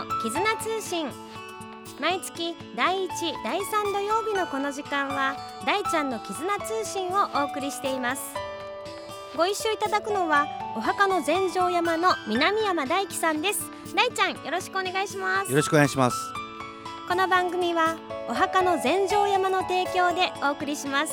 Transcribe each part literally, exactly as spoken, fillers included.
絆通信。毎月だいいち、だいさん土曜日のこの時間は大ちゃんの絆通信をお送りしています。ご一緒いただくのはお墓の全成山の南山大樹さんです。大ちゃん、よろしくお願いします。 よろしくお願いします。 この番組はお墓の全成山の提供でお送りします。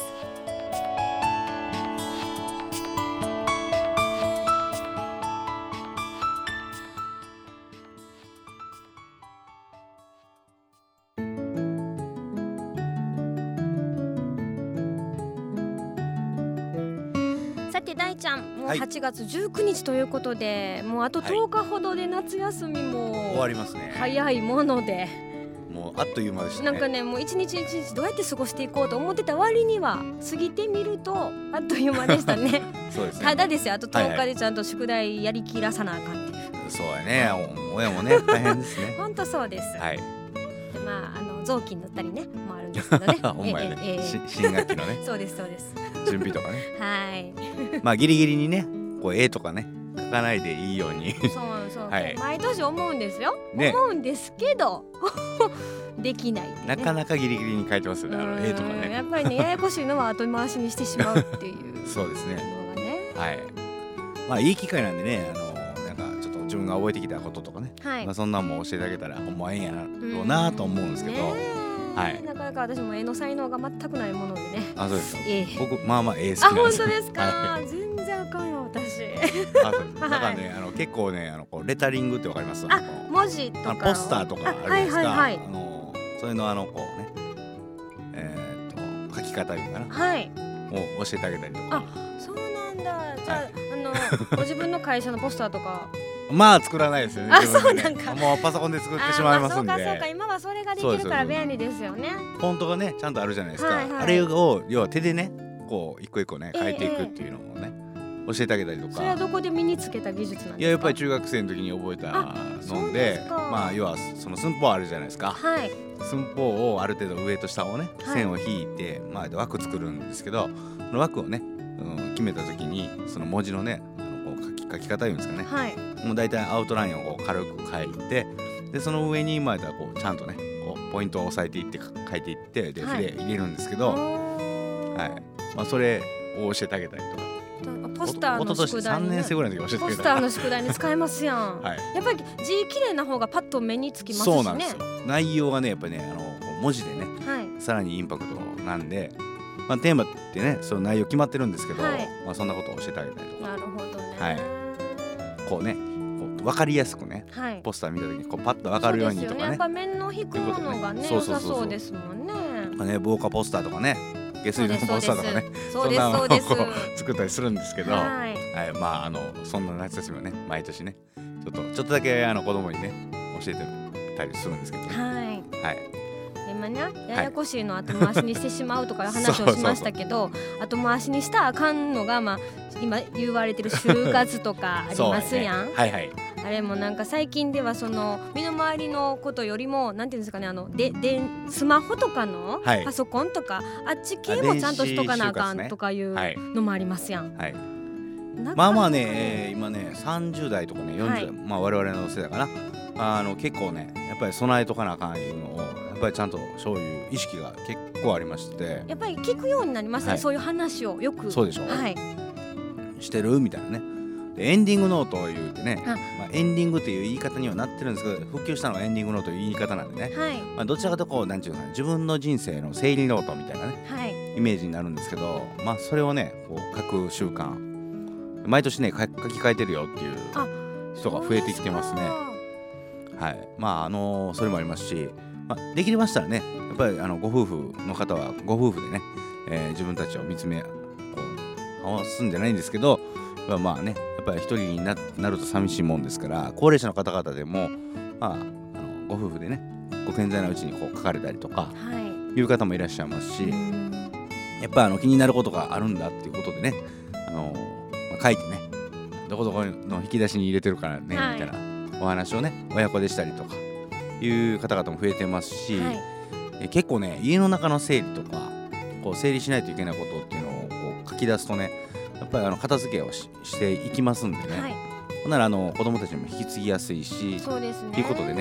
さて大ちゃん、もうはちがつじゅうくにちということで、はい、もうあととおかほどで夏休みも終わりますね。 早いものでもうあっという間でしたね。 なんかね、もう一日一日どうやって過ごしていこうと思ってた割には過ぎてみるとあっという間でしたね。 そうですね。 ただですよ、あととおかでちゃんと宿題やりきらさなあかんっていう、 はいはい、そうやね、親もね大変ですね。 本当そうです。 はい。 で、まあ、あの雑巾塗ったりねもあるんですけどね。 ほんまやね、ええええ、新学期のねそうですそうです、 準備とかね。 はい。 まあギリギリにね、こう絵とかね描かないでいいように。 そうそう、はい、毎年思うんですよ、ね、思うんですけどできない、ね、 なかなかギリギリに描いてますよね、あの絵とかね。 やっぱりね、ややこしいのは後回しにしてしまうっていうそうですね、 のがね。 はい。まあいい機会なんでね、あのなんかちょっと自分が覚えてきたこととかね、はい、まあ、そんなんも教えてあげたらほんまええんやろうなと思うんですけど、はい、 なかなか私も絵の才能が全くないものでね。 あ、そうですか。 ええ、 僕まあまあ絵好きなんです。 あ、本当ですか。はい、全然あかんよ私。 あ、そうです。だからね、あの結構ね、あのこうレタリングってわかります？ あ、文字とかポスターとかあるじゃないですか。 はいはいはい、 あのそれのあのこうね、えー、っと書き方いうかな、 はい、 を教えてあげたりとか。 あ、そうなんだ。じゃあ、はい、あのご自分の会社のポスターとかまあ作らないですよね。 あ、そうなんか。 もうパソコンで作ってしまいますんで。 あ、そうかそうか、今はそれができるから便利ですよね。 フォントがねちゃんとあるじゃないですか。 はいはい、 あれを要は手でねこう一個一個ね書いていくっていうのをね、えー、教えてあげたりとか。 それはどこで身につけた技術なんですか？ いや、やっぱり中学生の時に覚えたので、まあ要はその寸法あるじゃないですか。はい。寸法をある程度上と下をね、はい、線を引いて、まあ枠作るんですけど、その枠をね、うん、決めた時にその文字のね、あのこう書き書き方いうんですかね。はい。もう大体アウトラインをこう軽く書いて、でその上にまたこうちゃんとねこうポイントを押さえていって書いていってで筆入れるんですけど、はい、まあそれを教えてあげたりとか。 ポスターの宿題に、ね、 さんねん生ぐらいの時教えてあげた。 ポスターの宿題に使えますやん。はい、やっぱり字綺麗な方がパッと目につきますしね。 そうなんですよ。内容がねやっぱりね、あの文字でね、はい、さらにインパクトなんで、まあテーマってねその内容決まってるんですけど、はい、まあそんなことを教えてあげたりとか。 なるほどね。 はい。こうね。分かりやすくね、はい、ポスター見た時にこうパッと分かるようにとかね。 やっぱ面の引くものがね、良さそうですもんね。 ね、防火ポスターとかね、下水のポスターとかね、 そんなのをこう作ったりするんですけど、はい、はい、まああのそんな夏休みはね毎年ねちょっとちょっとだけあの子供にね教えてたりするんですけど、ね、はい、はい。 今ね、ややこしいの後回しにしてしまうとかいう話をしましたけど、後回しにしたらあかんのが、まあ、今言われてる就活とかありますやん。ね、はいはい。あれもなんか最近ではその身の回りのことよりもなんていうんですかね、あのででスマホとかのパソコンとか、はい、あっち系もちゃんとしとかなあかんとかいうのもありますやん。はい。 まあまあね、今ねさんじゅう代とかねよんじゅう代、はい、まあ我々の世代かな、あの結構ねやっぱり備えとかなあかんいうのをやっぱりちゃんとそういう意識が結構ありまして、 やっぱり聞くようになりますね、はい、そういう話をよく。 そうでしょ、はい、してるみたいなね。でエンディングノートを言うてね、まあ、エンディングという言い方にはなってるんですけど、復旧したのはエンディングノートという言い方なんでね、はい、まあ、どちらかとこうなんていうか自分の人生の整理ノートみたいなね、はい、イメージになるんですけど、まあそれをねこう書く習慣毎年ね書き換えてるよっていう人が増えてきてますね。はい、まああのー、それもありますし、まあ、できましたらねやっぱりあのご夫婦の方はご夫婦でね、えー、自分たちを見つめこう合わすんじゃないんですけど、まあまあねやっぱり一人に な, なると寂しいもんですから、高齢者の方々でも、まあ、あのご夫婦でねご健在なうちにこう書かれたりとか、はい、いう方もいらっしゃいますし、やっぱりあの気になることがあるんだっていうことでね、あの、まあ、書いてねどこどこの引き出しに入れてるからね、はい、みたいなお話をね親子でしたりとかいう方々も増えてますし、はい、え結構ね家の中の整理とかこう整理しないといけないことっていうのをこう書き出すとねやっぱりあの片付けを し, していきますんでね、はい、ほんならあの子供たちも引き継ぎやすいし、そうですね、ということでね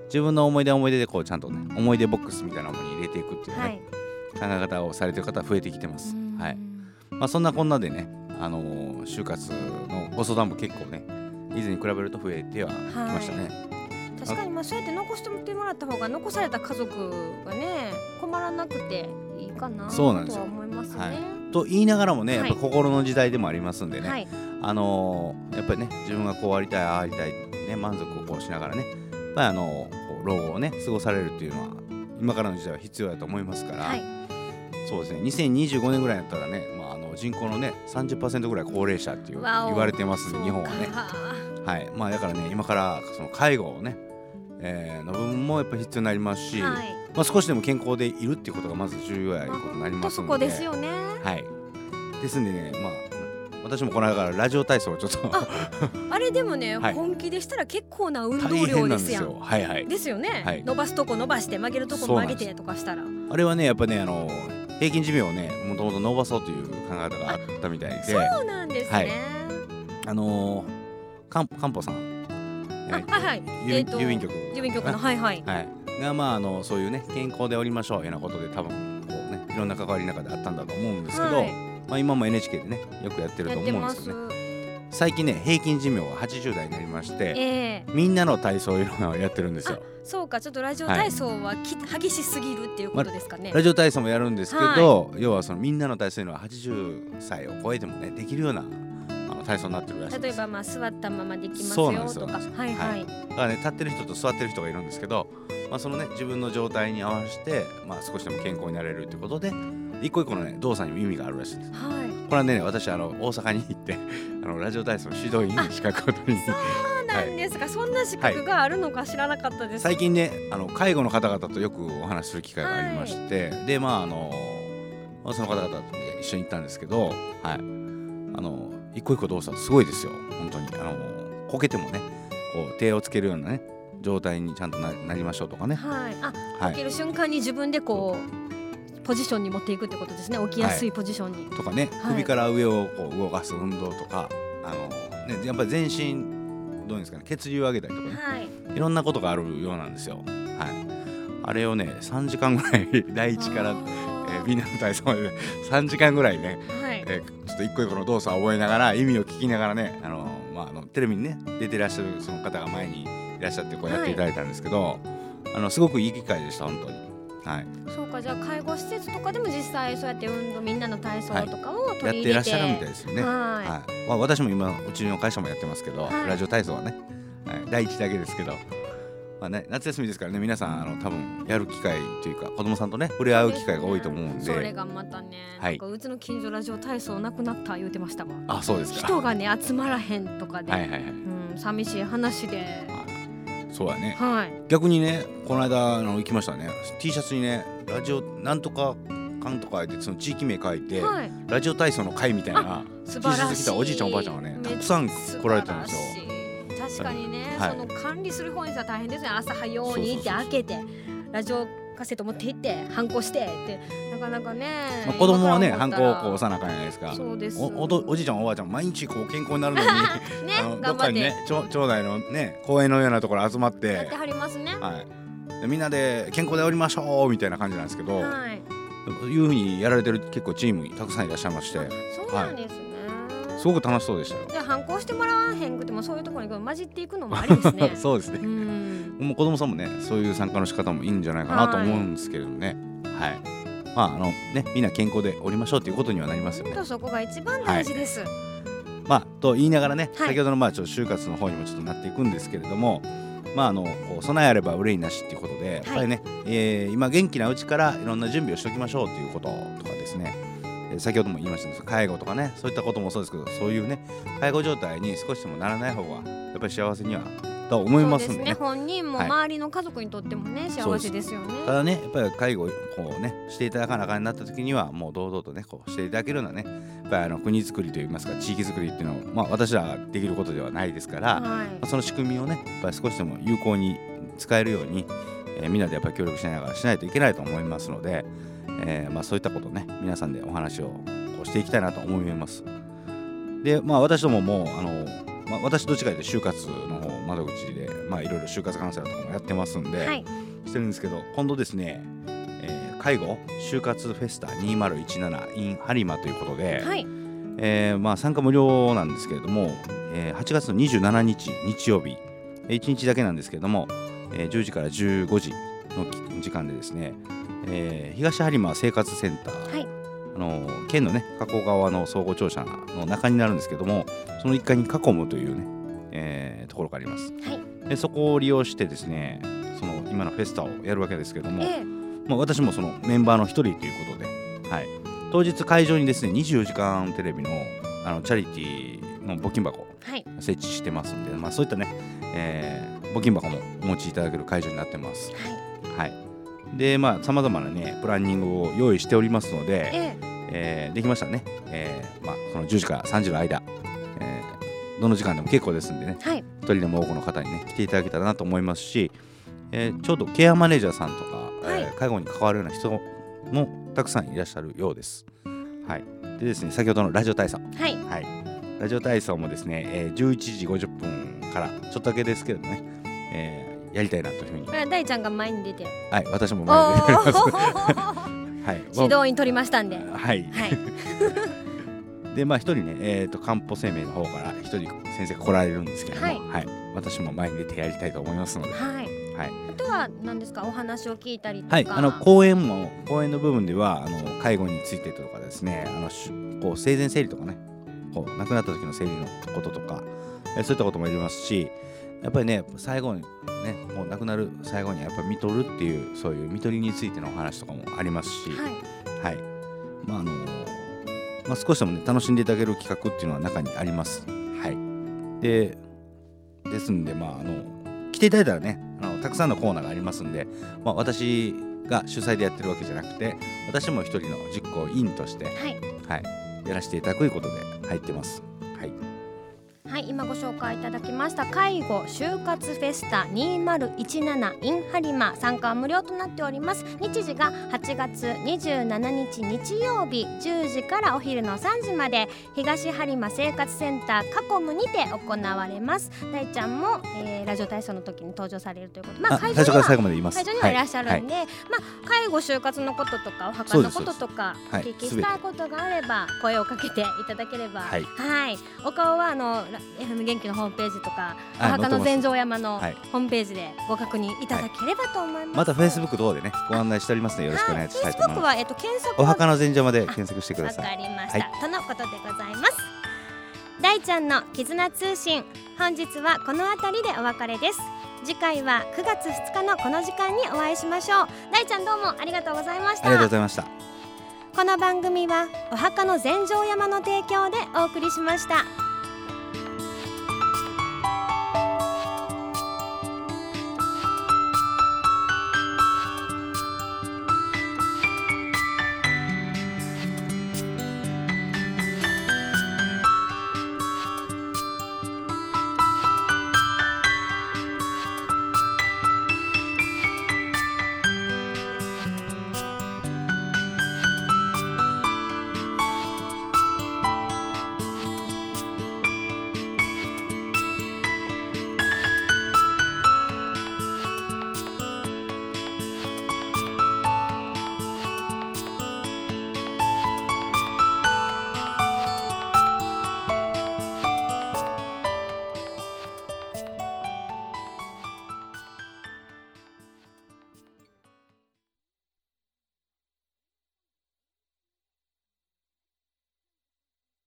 自分の思い出思い出でこうちゃんとね思い出ボックスみたいなものに入れていくっていうね、はい、考え方をされてる方増えてきてます。はい。まあそんなこんなでね、あのー、就活のご相談も結構ね以前に比べると増えてはきましたね。 はい、確かにまあそうやって残してもらった方が残された家族がね困らなくていいかなとは思いますね。はい、 と言いながらもね、やっぱ心の時代でもありますんでね、はい、あのー、やっぱりね自分がこうありたいあありたいね満足をこうしながらね、やっぱりあのー、老後をね過ごされるっていうのは今からの時代は必要だと思いますから、はい、そうですねにせんにじゅうごねんぐらいだったらね、まあ、あの人口のね さんじゅっパーセント ぐらい高齢者っていう言われてますんで日本はね、はい、まあだからね今からその介護をね、えー、の部分もやっぱり必要になりますし、はい、まあ、少しでも健康でいるっていうことがまず重要やいうことになりますので、 そこですよね。 はい、ですんでね、まあ私もこの間からラジオ体操をちょっと あ, あれでもね、はい、本気でしたら結構な運動量ですやん。 はいはい、 ですよね、はい、伸ばすとこ伸ばして曲げるとこ曲げてとかしたらあれはねやっぱねあの平均寿命をねもともと伸ばそうという考え方があったみたいで、 そうなんですね、はい、 あのかんかんぽさん、 あ、はいはい、 郵便、えー、郵便局郵便局のはいはい、 はい、がまああのそういうね健康でおりましょうようなことで多分こうねいろんな関わりの中であったんだと思うんですけど、はい、まあ、今も エヌエイチケー でねよくやってると思うんですけどね、最近ね平均寿命がはちじゅう代になりまして、えー、みんなの体操いうのをやってるんですよ。 そうか、ちょっとラジオ体操はき、はい、激しすぎるっていうことですかね。 まあ、ラジオ体操もやるんですけど、はい、要はそのみんなの体操いうのははちじゅっさいを超えてもねできるようなあの体操になってるらしいです。 例えばまあ座ったままできますよとか、はいはい、 だからね立ってる人と座ってる人がいるんですけど、まあ、そのね自分の状態に合わせて、まあ、少しでも健康になれるということで一個一個のね動作にも意味があるらしいです。はい、これはね私あの大阪に行ってあのラジオ体操指導員の資格を取りに。 そうなんですか、はい、そんな資格があるのか知らなかったです。 最近ねあの介護の方々とよくお話しする機会がありまして、はい、でまああのその方々と一緒に行ったんですけど、はい、あの一個一個動作すごいですよ本当に。あのこけてもねこう手をつけるようなね状態にちゃんと な, なりましょうとかね、はい、あ、 はい、こける瞬間に自分でこうポジションに持っていくってことですね。起きやすいポジションに、 はい、とかね、はい、首から上をこう動かす運動とかあの、ね、やっぱり全身どうですかね血流を上げたりとかね、はい、いろんなことがあるようなんですよ。はい、あれをねさんじかんぐらい第一から、えー、みんなの体操までさんじかんぐらいね、はい、えー、ちょっと一個一個の動作を覚えながら意味を聞きながらねあの、まあ、あのテレビにね出てらっしゃるその方が前にいらっしゃってこうやっていただいたんですけど、はい、あのすごくいい機会でした本当に。はい、 そうか、じゃあ介護施設とかでも実際そうやって運動みんなの体操とかを取り入れて、 はい、やってらっしゃるみたいですよね。はい、はい、まあ、私も今うちの会社もやってますけど、はい、ラジオ体操はね、はい、第一だけですけど、まあね、夏休みですからね皆さんあの多分やる機会というか子供さんとね触れ合う機会が多いと思うんで、 それがまたね、はい、なんかうちの近所ラジオ体操なくなった言うてましたわ。 あ、そうですか。 人がね集まらへんとかで、はいはいはい、うん、寂しい話で。 そうやね、はい、逆にねこの間あの行きましたね T シャツにねラジオなんとかかんとかでその地域名書いて、はい、ラジオ体操の会みたいな T シャツ着たおじいちゃんおばあちゃんがねたくさん来られてるんですよ。 確かにね、はい、その管理する方にさ大変ですね。朝早うに行って開けてラジオカセット持って行ってハンコしてってなかなかね、 まあ、子供はねハンコをこう押さなあかんじゃないですか。 そうです。 お, お, おじいちゃんおばあちゃん毎日こう健康になるのにね、あのどっかにね町内のね公園のようなところ集まってやってはりますね、 はい、でみんなで健康でおりましょうみたいな感じなんですけど、はい、いう風にやられてる結構チームたくさんいらっしゃいまして、 そうなんですね、 はい、すごく楽しそうでしたよ。 じゃあ反抗してもらわへんくてもそういうところに混じっていくのもありですね。 そうですね。うん、もう子供さんもねそういう参加の仕方もいいんじゃないかなと思うんですけれどね。はい、はい、まああのねみんな健康でおりましょうということにはなりますよね。 本当そこが一番大事です。はい、 まあと言いながらね、はい、先ほどのまあちょっと就活の方にもちょっとなっていくんですけれども、まああのこう備えあれば憂いなしっていうことで、はい、やっぱりね、えー、今元気なうちからいろんな準備をしておきましょうということとかですね。先ほども言いましたけど介護とかねそういったこともそうですけどそういうね介護状態に少しでもならない方がやっぱり幸せにはと思いますんでね。そうですね、本人も周りの家族にとってもね、はい、幸せですよね。 ただねやっぱり介護をこうねしていただかなあかんなった時にはもう堂々とねこうしていただけるようなねやっぱりあの国づくりといいますか地域づくりっていうのをまあ私らができることではないですから、はい、まあ、その仕組みをねやっぱり少しでも有効に使えるように、えー、みんなでやっぱり協力しながらしないといけないと思いますので、えー、まあそういったことをね皆さんでお話をこうしていきたいなと思います。でまあ私どももあのまあ、私どっちかというと就活の方窓口で、まあ、いろいろ就活カウンセラーとかもやってますんで、はい、してるんですけど、今度ですね、えー、介護就活フェスタにせんじゅうなな in 播磨ということで、はい、えーまあ、参加無料なんですけれども、えー、はちがつのにじゅうしちにち日曜日、いちにちだけなんですけれども、えー、じゅうじからじゅうごじの時間でですね、えー、東播磨生活センター、はい、あの県のね加古川の総合庁舎の中になるんですけども、そのいっかいに囲むというね、えー、ところがあります、はい、でそこを利用してですね、その今のフェスタをやるわけですけども、えーまあ、私もそのメンバーの一人ということで、はい、当日会場にですねにじゅうよじかんテレビ の, あのチャリティーの募金箱を設置してますんで、はい、まあ、そういったね、えー、募金箱もお持ちいただける会場になってます、はい、はい、でまあさまざまなねプランニングを用意しておりますので、えーえー、できましたらね、えーまあ、そのじゅうじからさんじの間、えー、どの時間でも結構ですんでね、はい、一人でも多くの方にね来ていただけたらなと思いますし、えー、ちょうどケアマネージャーさんとか、はい、えー、介護に関わるような人もたくさんいらっしゃるようです、はい、でですね、先ほどのラジオ体操、はいはい、ラジオ体操もですね、えー、じゅういちじごじゅっぷんからちょっとだけですけどね、えー、やりたいなというふうに。 大ちゃんが前に出て、 はい、私も前に出ておりますはい、 指導員取りましたんで、はい、はい、 でまあ一人ね、えーと漢方生命の方から一人先生が来られるんですけども、はいはい、私も前に出てやりたいと思いますので、はいはい、 あとは何ですか、お話を聞いたりとか、 はい、あの講演も講演の部分ではあの介護についてとかですね、あのこう生前整理とかね、こう亡くなった時の整理のこととか、えそういったこともやりますし、やっぱりね最後にねもう亡くなる最後にやっぱり看取るっていう、そういう看取りについてのお話とかもありますし、はい、はい、まああのまあ、少しでもね楽しんでいただける企画っていうのは中にあります。はい、でですんで、まああの来ていただいたらね、あのたくさんのコーナーがありますんで、まあ、私が主催でやってるわけじゃなくて、私も一人の実行委員として、はいはい、やらせていただくということで入ってます。はいはい、今ご紹介いただきました介護就活フェスタにせんじゅうなな in 播磨、参加は無料となっております。日時がはちがつにじゅうしちにち日曜日じゅうじからお昼のさんじまで、東播磨生活センターカコムにて行われます。大ちゃんも、えー、ラジオ体操の時に登場されるということで、まあ、会場には最初から最後までいます。会場にはいらっしゃるんで、はいはい、まあ、介護就活のこととかお墓のこととかお聞きしたいことがあれば声をかけていただければ、はい、はい、お顔はあのエフエム 元気のホームページとかお墓の全城山のホームページでご確認いただければと思います、はい、 また Facebook 等でねご案内しておりますのでよろしくお願いしたいと思います、はい、Facebook は、 えっと、検索お墓の全城まで検索してください。 わかりました、はい、とのことでございます。大ちゃんの絆通信、本日はこの辺りでお別れです。次回はくがつふつかのこの時間にお会いしましょう。大ちゃんどうもありがとうございました。 ありがとうございました。 この番組はお墓の全城山の提供でお送りしました。